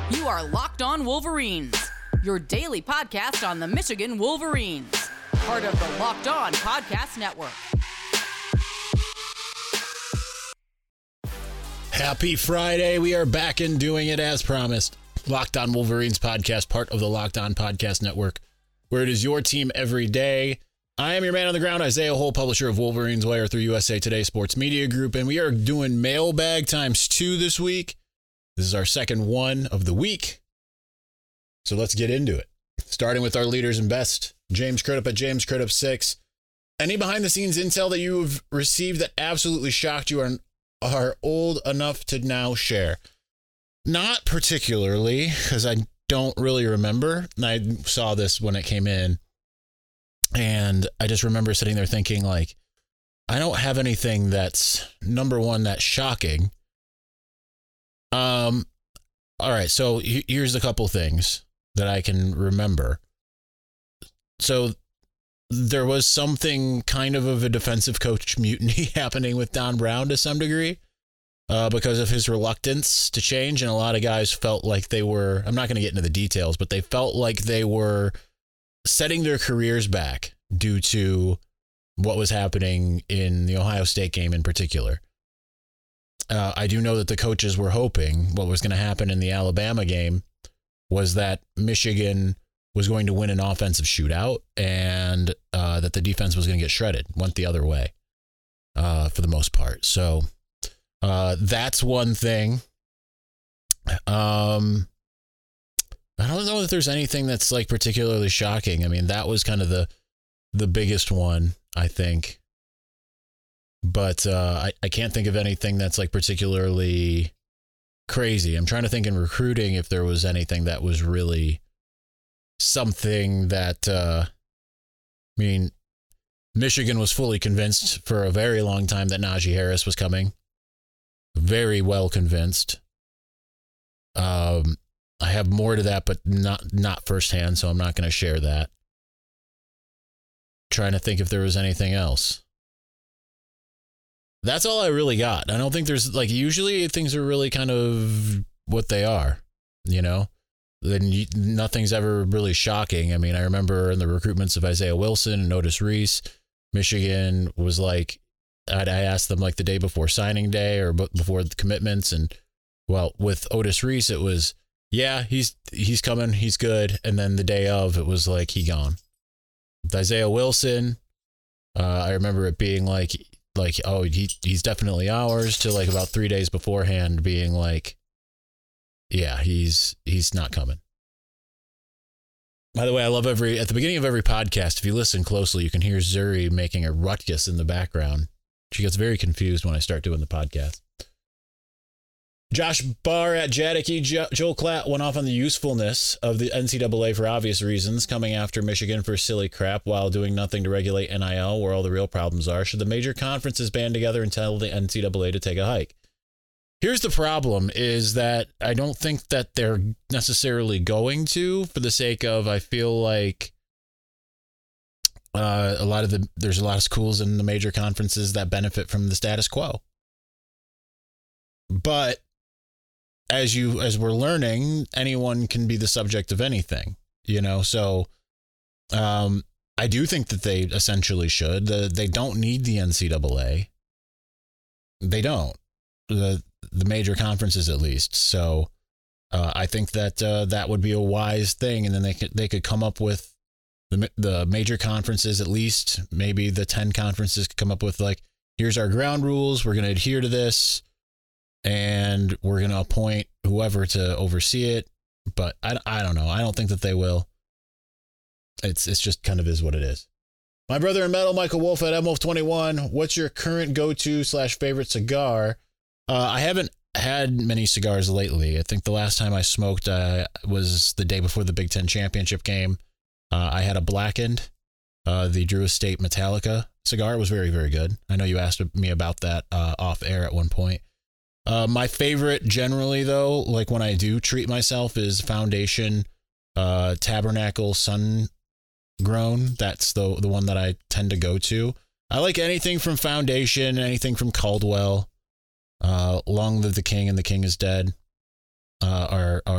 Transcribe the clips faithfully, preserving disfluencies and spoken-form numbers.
You are Locked On Wolverines, your daily podcast on the Michigan Wolverines, part of the Locked On Podcast Network. Happy Friday. We are back and doing it as promised. Locked On Wolverines podcast, part of the Locked On Podcast Network, where it is your team every day. I am your man on the ground, Isaiah Hole, publisher of Wolverines Wire through U S A Today Sports Media Group, and we are doing mailbag times two this week. This is our second one of the week, so let's get into it. Starting with our leaders and best, James Crudup at James Crudup six. Any behind-the-scenes intel that you've received that absolutely shocked you are, are old enough to now share? Not particularly, because I don't really remember. I saw this when it came in, and I just remember sitting there thinking, like, I don't have anything that's, number one, that's shocking. Um, all right, so here's a couple things that I can remember. So there was something kind of of a defensive coach mutiny happening with Don Brown to some degree uh, because of his reluctance to change. And a lot of guys felt like they were, I'm not going to get into the details, but they felt like they were setting their careers back due to what was happening in the Ohio State game in particular. Uh, I do know that the coaches were hoping what was going to happen in the Alabama game was that Michigan was going to win an offensive shootout and uh, that the defense was going to get shredded, went the other way uh, for the most part. So uh, that's one thing. Um, I don't know if there's anything that's like particularly shocking. I mean, that was kind of the the biggest one, I think. But uh, I, I can't think of anything that's like particularly crazy. I'm trying to think in recruiting if there was anything that was really something that, uh, I mean, Michigan was fully convinced for a very long time that Najee Harris was coming. Very well convinced. Um, I have more to that, but not not firsthand, so I'm not going to share that. Trying to think if there was anything else. That's all I really got. I don't think there's, like, usually things are really kind of what they are, you know? Then you, nothing's ever really shocking. I mean, I remember in the recruitments of Isaiah Wilson and Otis Reese, Michigan was like, I'd, I asked them like the day before signing day or b- before the commitments. And, well, with Otis Reese, it was, yeah, he's he's coming, he's good. And then the day of, it was like, he gone. With Isaiah Wilson, uh, I remember it being like, like, oh, he he's definitely ours, to like about three days beforehand being like, yeah, he's he's not coming. By the way, I love every, at the beginning of every podcast, if you listen closely, you can hear Zuri making a ruckus in the background. She gets very confused when I start doing the podcast. Josh Barr at Jadicky. Jo- Joel Klatt went off on the usefulness of the N C double A for obvious reasons, coming after Michigan for silly crap while doing nothing to regulate N I L, where all the real problems are. Should the major conferences band together and tell the N C double A to take a hike? Here's the problem, is that I don't think that they're necessarily going to, for the sake of, I feel like uh, a lot of the, there's a lot of schools in the major conferences that benefit from the status quo. But as you, as we're learning, anyone can be the subject of anything, you know? So um, I do think that they essentially should. The, they don't need the N C double A. They don't. The, the major conferences, at least. So uh, I think that uh, that would be a wise thing. And then they could, they could come up with the, the major conferences, at least maybe the ten conferences could come up with like, here's our ground rules. We're going to adhere to this. And we're going to appoint whoever to oversee it. But I, I don't know. I don't think that they will. It's it's just kind of is what it is. My brother in metal, Michael Wolf at M Wolf twenty-one. What's your current go-to slash favorite cigar? Uh, I haven't had many cigars lately. I think the last time I smoked uh, was the day before the Big Ten championship game. Uh, I had a blackened, uh, the Drew Estate Metallica cigar. It was very, very good. I know you asked me about that uh, off air at one point. Uh, my favorite generally, though, like when I do treat myself, is Foundation uh, Tabernacle Sun Grown. That's the the one that I tend to go to. I like anything from Foundation, anything from Caldwell. Uh, Long Live the King and the King is Dead uh, are are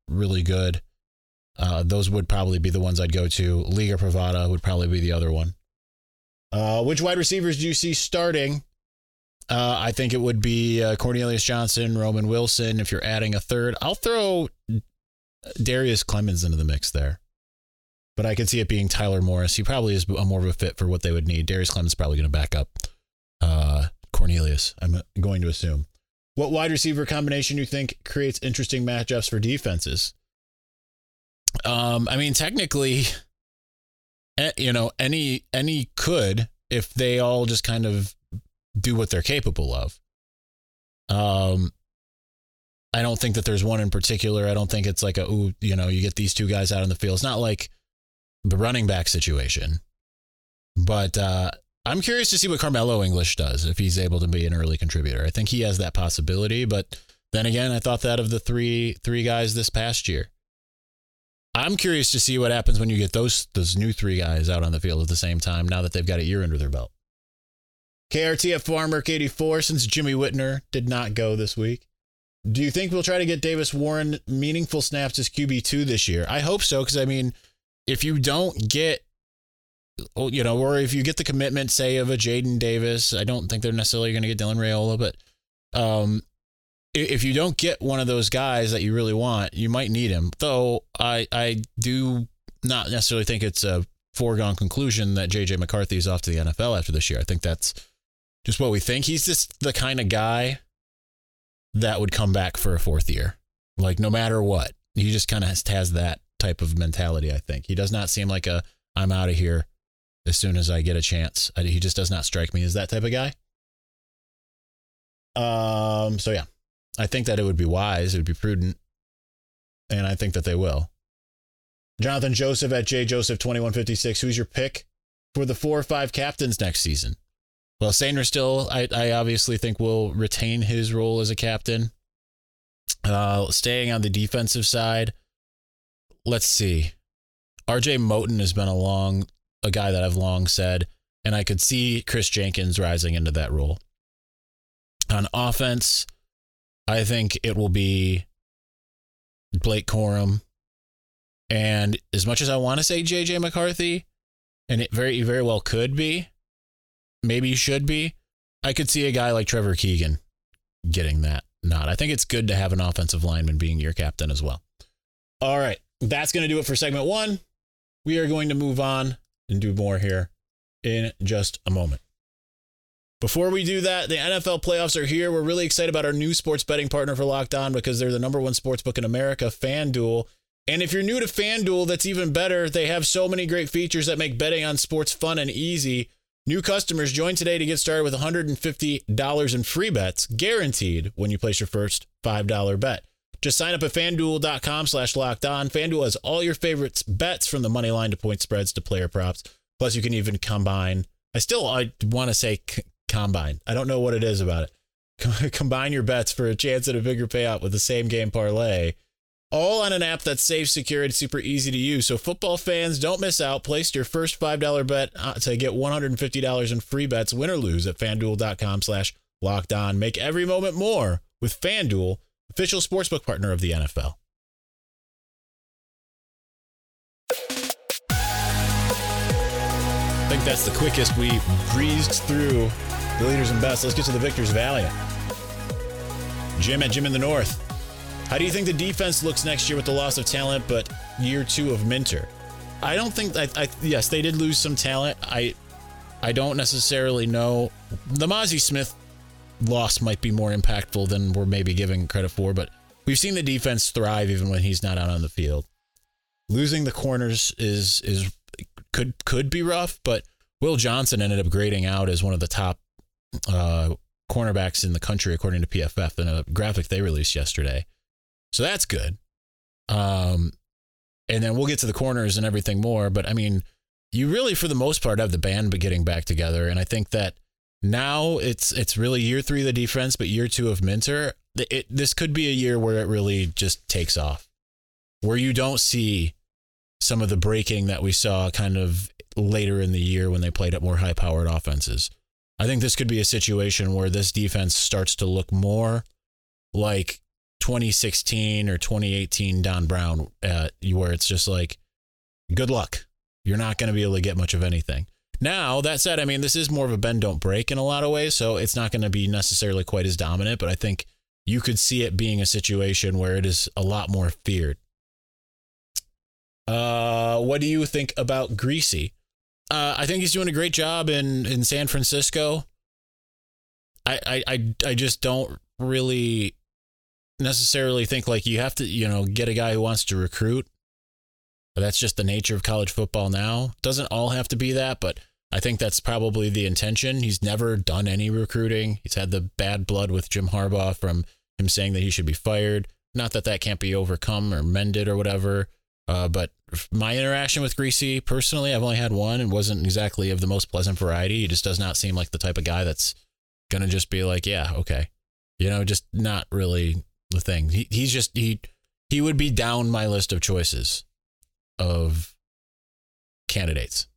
really good. Uh, those would probably be the ones I'd go to. Liga Privada would probably be the other one. Uh, which wide receivers do you see starting? Uh, I think it would be uh, Cornelius Johnson, Roman Wilson. If you're adding a third, I'll throw Darius Clemens into the mix there. But I could see it being Tyler Morris. He probably is a more of a fit for what they would need. Darius Clemens is probably going to back up uh, Cornelius, I'm going to assume. What wide receiver combination do you think creates interesting matchups for defenses? Um, I mean, technically, you know, any any could if they all just kind of do what they're capable of. Um, I don't think that there's one in particular. I don't think it's like a, ooh, you know, you get these two guys out on the field. It's not like the running back situation. But uh, I'm curious to see what Carmelo English does if he's able to be an early contributor. I think he has that possibility. But then again, I thought that of the three three guys this past year. I'm curious to see what happens when you get those those new three guys out on the field at the same time now that they've got a year under their belt. K R T F Farmerk eighty-four, since Jimmy Whitner did not go this week, do you think we'll try to get Davis Warren meaningful snaps as Q B two this year? I hope so, because, I mean, if you don't get, you know, or if you get the commitment, say, of a Jaden Davis, I don't think they're necessarily going to get Dylan Raiola, but um, if you don't get one of those guys that you really want, you might need him. Though I, I do not necessarily think it's a foregone conclusion that J J McCarthy is off to the N F L after this year. I think that's just what we think. He's just the kind of guy that would come back for a fourth year. Like, no matter what. He just kind of has, has that type of mentality, I think. He does not seem like a, I'm out of here as soon as I get a chance. I, he just does not strike me as that type of guy. Um. So, yeah. I think that it would be wise. It would be prudent. And I think that they will. Jonathan Joseph at J Joseph twenty-one fifty-six. Who's your pick for the four or five captains next season? Well, Sainer still, I, I obviously think, will retain his role as a captain. Uh, staying on the defensive side, let's see. R J Moten has been a long, a guy that I've long said, and I could see Chris Jenkins rising into that role. On offense, I think it will be Blake Corum. And as much as I want to say J J McCarthy, and it very, very well could be, maybe should be, I could see a guy like Trevor Keegan getting that nod. I think it's good to have an offensive lineman being your captain as well. All right, that's going to do it for segment one. We are going to move on and do more here in just a moment. Before we do that, the N F L playoffs are here. We're really excited about our new sports betting partner for Locked On because they're the number one sports book in America, FanDuel. And if you're new to FanDuel, that's even better. They have so many great features that make betting on sports fun and easy. New customers, join today to get started with one hundred fifty dollars in free bets, guaranteed when you place your first five dollar bet. Just sign up at FanDuel.com slash locked on. FanDuel has all your favorites bets from the money line to point spreads to player props. Plus, you can even combine. I still I want to say c- combine. I don't know what it is about it. Combine your bets for a chance at a bigger payout with the same game parlay. All on an app that's safe, secure, and super easy to use. So football fans, don't miss out. Place your first five dollar bet to get one hundred fifty dollars in free bets, win or lose, at FanDuel.com slash locked on. Make every moment more with FanDuel, official sportsbook partner of the N F L. I think that's the quickest we breezed through the leaders and best. Let's get to the victors valiant. Jim at Jim in the North. How do you think the defense looks next year with the loss of talent, but year two of Minter? I don't think I, I yes, they did lose some talent. I I don't necessarily know. The Mozzie Smith loss might be more impactful than we're maybe giving credit for, but we've seen the defense thrive even when he's not out on the field. Losing the corners is is could could be rough, but Will Johnson ended up grading out as one of the top uh, cornerbacks in the country according to P F F in a graphic they released yesterday. So that's good. Um, and then we'll get to the corners and everything more. But I mean, you really, for the most part, have the band getting back together. And I think that now it's it's really year three of the defense, but year two of Minter. It, this could be a year where it really just takes off, where you don't see some of the breaking that we saw kind of later in the year when they played at more high-powered offenses. I think this could be a situation where this defense starts to look more like twenty sixteen or twenty eighteen Don Brown, uh, where it's just like, good luck. You're not going to be able to get much of anything. Now, that said, I mean, this is more of a bend, don't break in a lot of ways, so it's not going to be necessarily quite as dominant, but I think you could see it being a situation where it is a lot more feared. Uh, what do you think about Greasy? Uh, I think he's doing a great job in, in San Francisco. I, I, I, I just don't really necessarily think like you have to, you know, get a guy who wants to recruit. But that's just the nature of college football now. Doesn't all have to be that, but I think that's probably the intention. He's never done any recruiting. He's had the bad blood with Jim Harbaugh from him saying that he should be fired. Not that that can't be overcome or mended or whatever. Uh, but my interaction with Greasy, personally, I've only had one and wasn't exactly of the most pleasant variety. He just does not seem like the type of guy that's going to just be like, yeah, okay. You know, just not really the thing. He He's just, he he would be down my list of choices of candidates.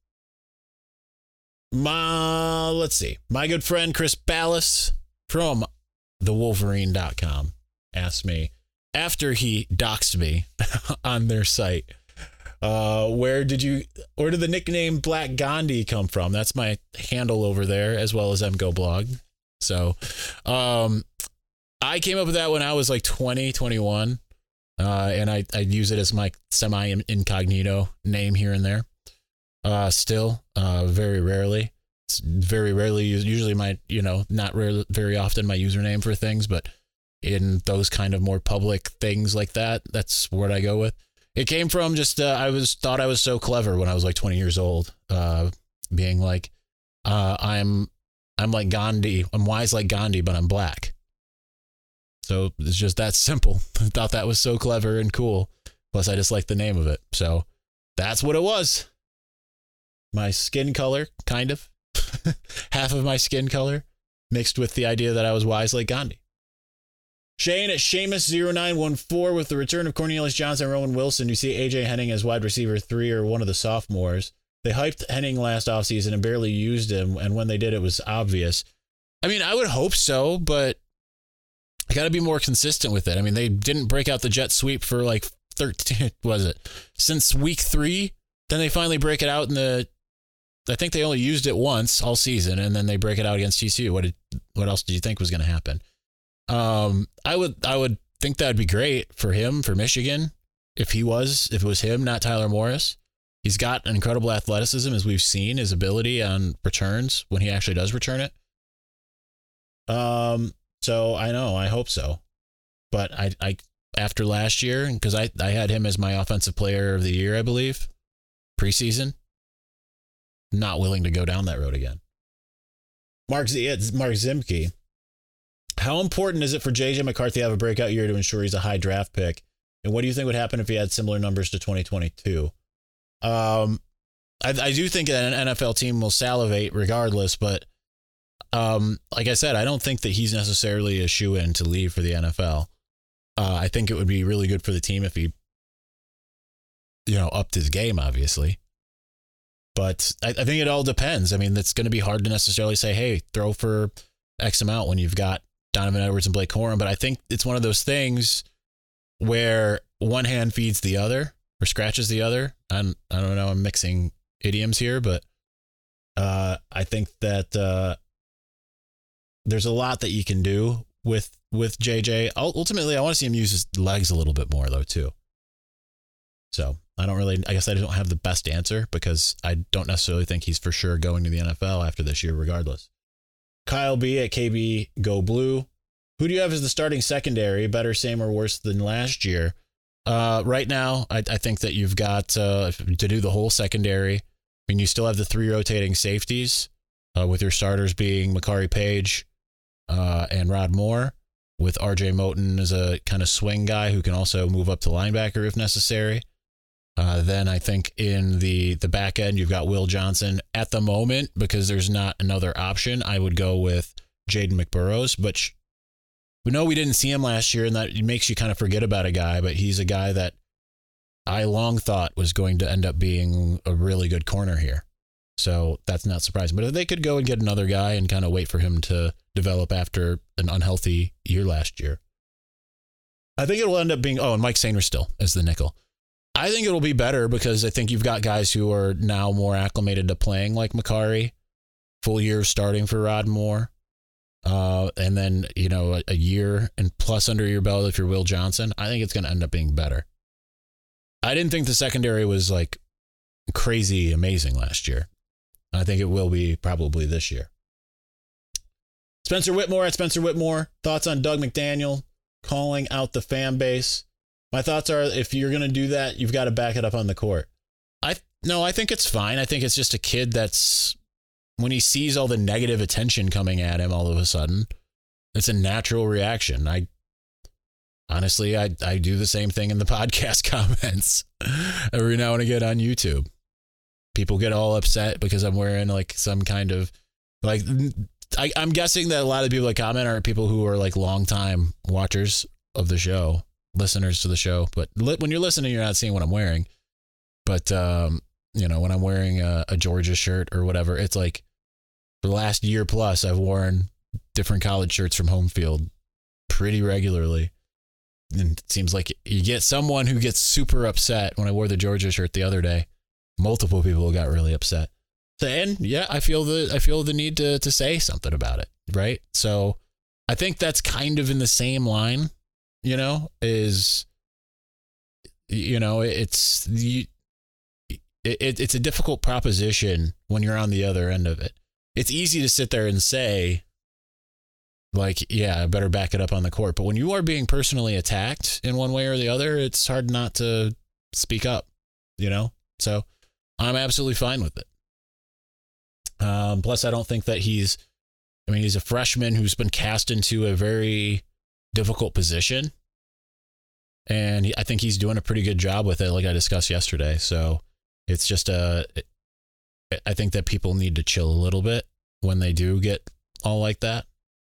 My, let's see. My good friend Chris Ballas from the wolverine dot com asked me, after he doxed me on their site, uh, where did you, where did the nickname Black Gandhi come from? That's my handle over there, as well as MGoBlog. So um, I came up with that when I was like twenty, twenty-one. Uh, and I, I use it as my semi-incognito name here and there. Uh, still, uh, very rarely. It's very rarely, usually my, you know, not rare, very often my username for things, but in those kind of more public things like that, that's what I go with. It came from just, uh, I was thought I was so clever when I was like twenty years old, uh, being like, uh, I'm, I'm like Gandhi. I'm wise like Gandhi, but I'm black. So it's just that simple. I thought that was so clever and cool. Plus, I just like the name of it. So that's what it was. My skin color, kind of. Half of my skin color mixed with the idea that I was wise like Gandhi. Shane at Seamus zero nine one four, with the return of Cornelius Johnson and Rowan Wilson, you see A J Henning as wide receiver three or one of the sophomores. They hyped Henning last offseason and barely used him, and when they did, it was obvious. I mean, I would hope so, but I got to be more consistent with it. I mean, they didn't break out the jet sweep for like thirteen, was it? Since week three, then they finally break it out in the, I think they only used it once all season, and then they break it out against T C U. What did, what else did you think was going to happen? Um, I would, I would think that'd be great for him, for Michigan, if he was, if it was him, not Tyler Morris. He's got an incredible athleticism, as we've seen, his ability on returns when he actually does return it. Um, so I know, I hope so. But I, I, after last year, because I, I had him as my offensive player of the year, I believe, preseason, not willing to go down that road again. Mark, Z- Mark Zimke, how important is it for J J McCarthy to have a breakout year to ensure he's a high draft pick? And what do you think would happen if he had similar numbers to twenty twenty-two? Um, I, I do think that an N F L team will salivate regardless, but um, like I said, I don't think that he's necessarily a shoo-in to leave for the N F L. Uh, I think it would be really good for the team if he, you know, upped his game, obviously. But I, I think it all depends. I mean, it's going to be hard to necessarily say, hey, throw for X amount when you've got Donovan Edwards and Blake Corum. But I think it's one of those things where one hand feeds the other or scratches the other. I'm, I don't know, I'm mixing idioms here, but uh, I think that uh, there's a lot that you can do with with J J. Ultimately, I want to see him use his legs a little bit more, though, too. So I don't really, I guess I don't have the best answer because I don't necessarily think he's for sure going to the N F L after this year, regardless. Kyle B at K B Go Blue. Who do you have as the starting secondary? Better, same, or worse than last year? Uh, right now, I, I think that you've got uh, to do the whole secondary. I mean, you still have the three rotating safeties uh, with your starters being Makari Page uh, and Rod Moore, with R J Moten as a kind of swing guy who can also move up to linebacker if necessary. Uh, then I think in the, the back end, you've got Will Johnson. At the moment, because there's not another option, I would go with Jaden McBurrows. But we know we didn't see him last year, and that makes you kind of forget about a guy. But he's a guy that I long thought was going to end up being a really good corner here. So that's not surprising. But if they could go and get another guy and kind of wait for him to develop after an unhealthy year last year. I think it'll end up being, oh, and Mike Sainer still as the nickel. I think it'll be better because I think you've got guys who are now more acclimated to playing like Makari, full year starting for Rod Moore. Uh, and then, you know, a, a year and plus under your belt if you're Will Johnson. I think it's going to end up being better. I didn't think the secondary was like crazy amazing last year. I think it will be probably this year. Spencer Whitmore at Spencer Whitmore. Thoughts on Doug McDaniel calling out the fan base? My thoughts are, if you're going to do that, you've got to back it up on the court. I no, I think it's fine. I think it's just a kid that's, when he sees all the negative attention coming at him all of a sudden, it's a natural reaction. I honestly, I, I do the same thing in the podcast comments every now and again on YouTube. People get all upset because I'm wearing like some kind of like, I, I'm guessing that a lot of the people that comment are people who are like longtime watchers of the show, listeners to the show. But li- when you're listening, you're not seeing what I'm wearing. But, um, you know, when I'm wearing a, a Georgia shirt or whatever, it's like for the last year plus, I've worn different college shirts from home field pretty regularly. And it seems like you get someone who gets super upset. When I wore the Georgia shirt the other day, multiple people got really upset. So, and yeah, I feel the I feel the need to to say something about it, right? So I think that's kind of in the same line, you know, is, you know, it's the it, it's a difficult proposition when you're on the other end of it. It's easy to sit there and say, like, yeah, I better back it up on the court. But when you are being personally attacked in one way or the other, it's hard not to speak up, you know? So I'm absolutely fine with it. Um, plus, I don't think that he's, I mean, he's a freshman who's been cast into a very difficult position. And he, I think he's doing a pretty good job with it, like I discussed yesterday. So it's just a, I think that people need to chill a little bit when they do get all like that.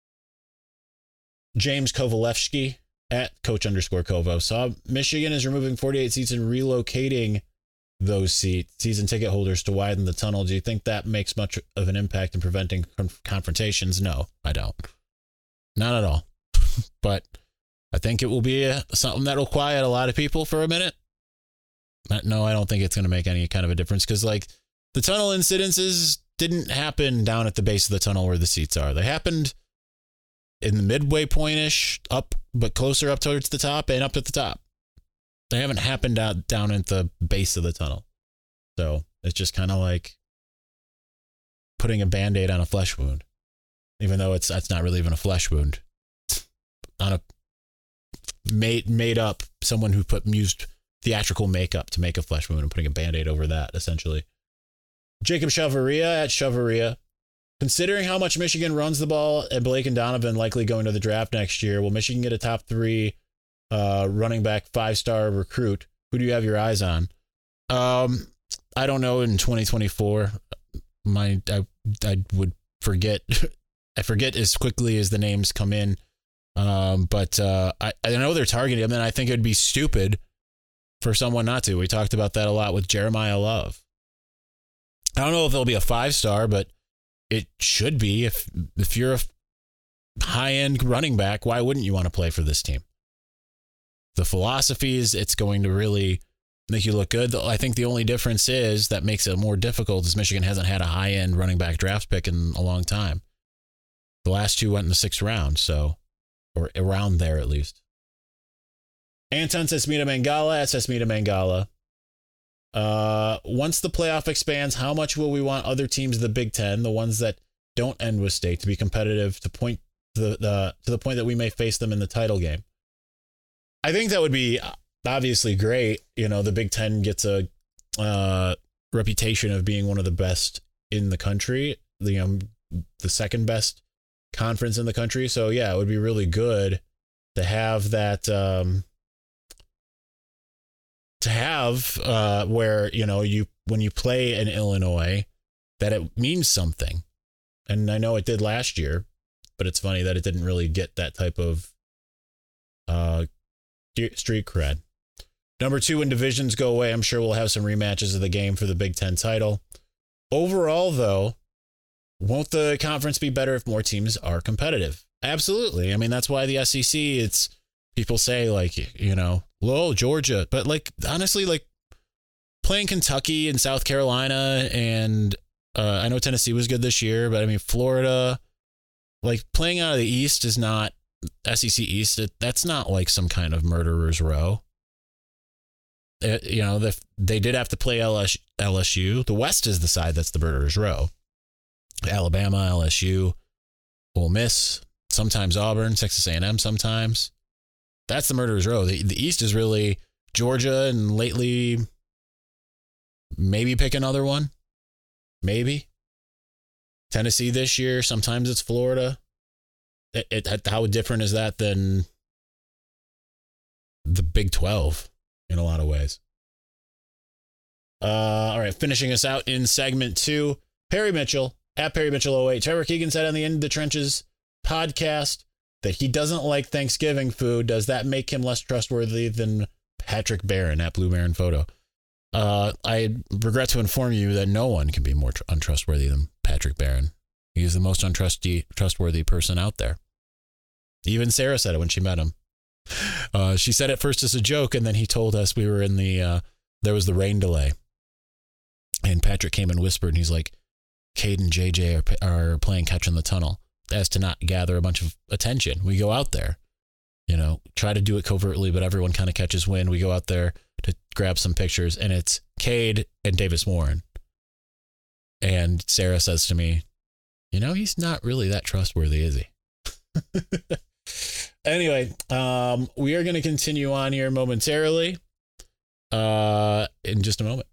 James Kovalevsky at coach underscore Kovo saw Michigan is removing forty-eight seats and relocating those seats, season ticket holders, to widen the tunnel. Do you think that makes much of an impact in preventing conf- confrontations? No, I don't. Not at all. But I think it will be a, something that will quiet a lot of people for a minute. No, I don't think it's going to make any kind of a difference because, like, the tunnel incidences didn't happen down at the base of the tunnel where the seats are. They happened in the midway point-ish, up, but closer up towards the top and up at the top. They haven't happened out down at the base of the tunnel. So it's just kind of like putting a Band-Aid on a flesh wound, even though it's that's not really even a flesh wound. On a made made up someone who put used theatrical makeup to make a flesh wound and putting a Band-Aid over that, essentially. Jacob Chavaria at Chavaria. Considering how much Michigan runs the ball and Blake and Donovan likely going to the draft next year, will Michigan get a top three uh, running back five-star recruit? Who do you have your eyes on? Um, I don't know. In twenty twenty-four, my I I would forget. I forget as quickly as the names come in. Um, but uh, I I know they're targeting him, and I think it would be stupid for someone not to. We talked about that a lot with Jeremiah Love. I don't know if it'll be a five-star, but it should be. If if you're a high-end running back, why wouldn't you want to play for this team? The philosophy is it's going to really make you look good. I think the only difference is that makes it more difficult is Michigan hasn't had a high-end running back draft pick in a long time. The last two went in the sixth round, so, or around there at least. Anton Sesmita Mangala at Sesmita Mangala. Uh, once the playoff expands, how much will we want other teams of the Big Ten, the ones that don't end with state, to be competitive to point to the, the to the point that we may face them in the title game? I think that would be obviously great. You know, the Big Ten gets a uh, reputation of being one of the best in the country, the um, the second best conference in the country. So yeah, it would be really good to have that. Um, to have uh, where, you know, you when you play in Illinois, that it means something. And I know it did last year, but it's funny that it didn't really get that type of uh, street cred. Number two, when divisions go away, I'm sure we'll have some rematches of the game for the Big Ten title. Overall, though, won't the conference be better if more teams are competitive? Absolutely. I mean, that's why the S E C, it's people say like, you know, well, Georgia, but like, honestly, like playing Kentucky and South Carolina and uh, I know Tennessee was good this year, but I mean, Florida, like playing out of the East is not S E C East. It, that's not like some kind of murderer's row. It, you know, the, they did have to play L S U. The West is the side that's the murderer's row. Alabama, L S U, Ole Miss, sometimes Auburn, Texas A and M sometimes. That's the murderer's row. The, the East is really Georgia and lately maybe pick another one. Maybe. Tennessee this year. Sometimes it's Florida. It, it, how different is that than the Big twelve in a lot of ways? Uh, all right, finishing us out in segment two, Perry Mitchell, at Perry Mitchell oh eight. Trevor Keegan said on the End of the Trenches podcast that he doesn't like Thanksgiving food. Does that make him less trustworthy than Patrick Barron at Blue Marin Photo? Uh, I regret to inform you that no one can be more tr- untrustworthy than Patrick Barron. He is the most untrusty, trustworthy person out there. Even Sarah said it when she met him. Uh, she said it first as a joke, and then he told us we were in the, uh, there was the rain delay. And Patrick came and whispered, and he's like, Cade and J J are, are playing catch in the tunnel as to not gather a bunch of attention. We go out there, you know, try to do it covertly, but everyone kind of catches wind. We go out there to grab some pictures, and it's Cade and Davis Warren. And Sarah says to me, you know, he's not really that trustworthy, is he? Anyway, um, we are going to continue on here momentarily uh, in just a moment.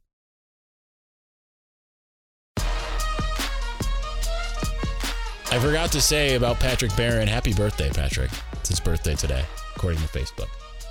I forgot to say about Patrick Barron, happy birthday, Patrick. It's his birthday today, according to Facebook.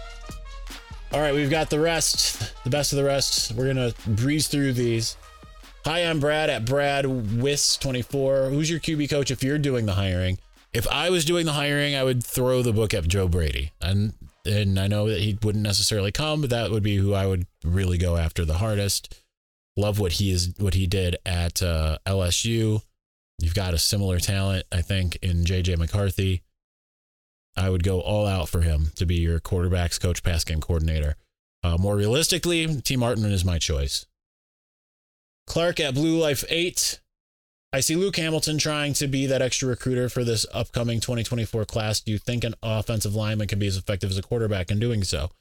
All right, we've got the rest, the best of the rest. We're going to breeze through these. Hi, I'm Brad at Brad Wiss twenty-four. Who's your Q B coach if you're doing the hiring? If I was doing the hiring, I would throw the book at Joe Brady. And and I know that he wouldn't necessarily come, but that would be who I would really go after the hardest. Love what he is, what he did at uh, L S U. You've got a similar talent, I think, in J J McCarthy. I would go all out for him to be your quarterback's coach, pass game coordinator. Uh, more realistically, T. Martin is my choice. Clark at Blue Life eight. I see Luke Hamilton trying to be that extra recruiter for this upcoming twenty twenty-four class. Do you think an offensive lineman can be as effective as a quarterback in doing so?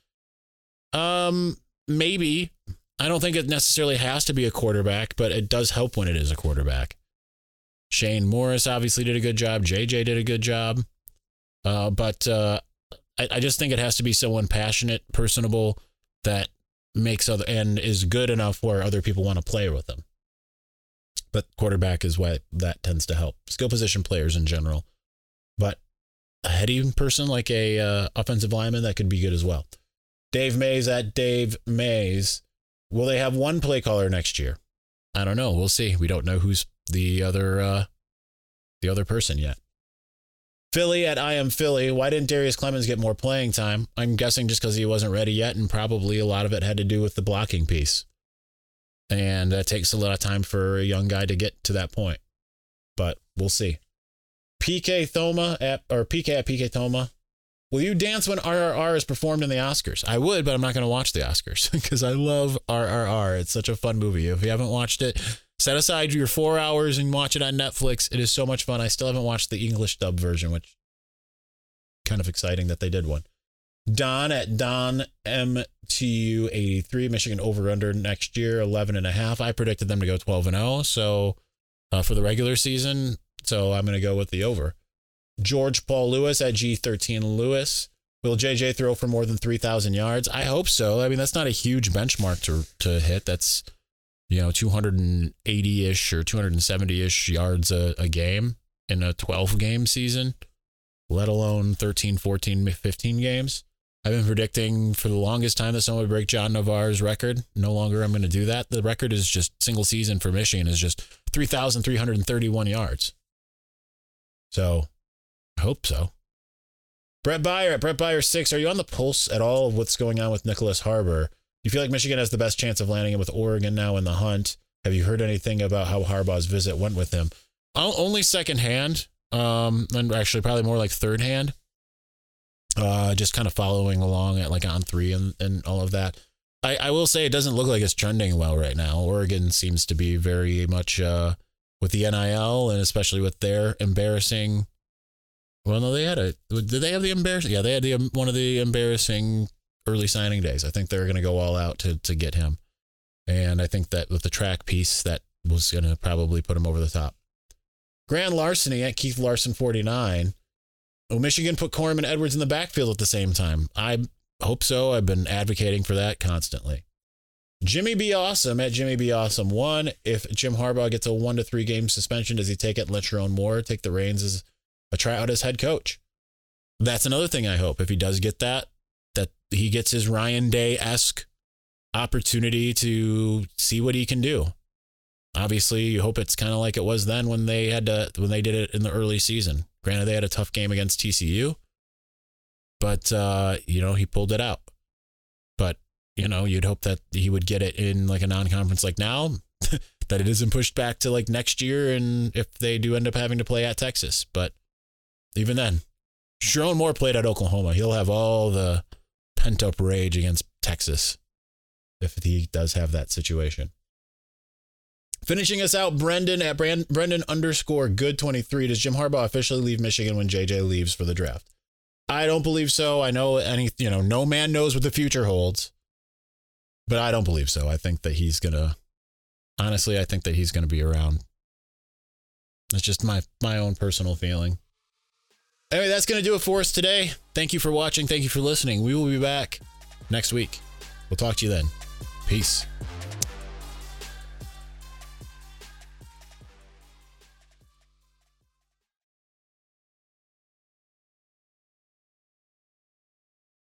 Um, maybe. I don't think it necessarily has to be a quarterback, but it does help when it is a quarterback. Shane Morris obviously did a good job. J J did a good job. Uh, but uh, I, I just think it has to be someone passionate, personable, that makes other and is good enough where other people want to play with them. But quarterback is what that tends to help. Skill position players in general. But a heady person like a uh, offensive lineman, that could be good as well. Dave Mays at Dave Mays. Will they have one play caller next year? I don't know. We'll see. We don't know who's the other uh, the other person yet. Philly at I Am Philly. Why didn't Darius Clemens get more playing time? I'm guessing just because he wasn't ready yet, and probably a lot of it had to do with the blocking piece. And that takes a lot of time for a young guy to get to that point. But we'll see. P K Thoma at or P K at P K Thoma. Will you dance when R R R is performed in the Oscars? I would, but I'm not going to watch the Oscars because I love R R R. It's such a fun movie. If you haven't watched it, set aside your four hours and watch it on Netflix. It is so much fun. I still haven't watched the English dub version, which kind of exciting that they did one. Don at Don M T U eighty-three, Michigan over under next year, eleven and a half. I predicted them to go twelve and oh. So uh, for the regular season, so I'm going to go with the over. George Paul Lewis at G thirteen Lewis. Will J J throw for more than three thousand yards? I hope so. I mean, that's not a huge benchmark to to hit. That's, you know, two hundred eighty-ish or two hundred seventy-ish yards a, a game in a twelve game season, let alone thirteen, fourteen, fifteen games. I've been predicting for the longest time that someone would break John Navarre's record. No longer I'm going to do that. The record is just single season for Michigan is just three thousand three hundred thirty-one yards. So I hope so. Brett Byer at Brett Byer six. Are you on the pulse at all of what's going on with Nicholas Harbor? Do you feel like Michigan has the best chance of landing him with Oregon now in the hunt? Have you heard anything about how Harbaugh's visit went with him? Only second hand, um, and actually probably more like third hand. uh, just kind of following along at like on three and, and all of that. I, I will say it doesn't look like it's trending well right now. Oregon seems to be very much uh, with the N I L and especially with their embarrassing. Well, no, they had a. Did they have the embarrassing? Yeah, they had the one of the embarrassing early signing days. I think they were going to go all out to to get him, and I think that with the track piece, that was going to probably put him over the top. Grand larceny at Keith Larson forty-nine. Oh, Michigan put Corum and Edwards in the backfield at the same time. I hope so. I've been advocating for that constantly. Jimmy B. Awesome at Jimmy B. Awesome. One, if Jim Harbaugh gets a one to three game suspension, does he take it, let Sharon Moore take the reins as a tryout as head coach? That's another thing I hope. If he does get that, that he gets his Ryan Day-esque opportunity to see what he can do. Obviously, you hope it's kind of like it was then when they had to, when they did it in the early season. Granted, they had a tough game against T C U, but, uh, you know, he pulled it out. But, you know, you'd hope that he would get it in like a non-conference like now, that it isn't pushed back to like next year and if they do end up having to play at Texas. But even then, Sharon Moore played at Oklahoma. He'll have all the pent-up rage against Texas if he does have that situation. Finishing us out, Brendan at Brand, Brendan underscore good twenty-three. Does Jim Harbaugh officially leave Michigan when J J leaves for the draft? I don't believe so. I know any, you know, no man knows what the future holds, but I don't believe so. I think that he's going to, honestly, I think that he's going to be around. That's just my, my own personal feeling. Anyway, that's going to do it for us today. Thank you for watching. Thank you for listening. We will be back next week. We'll talk to you then. Peace.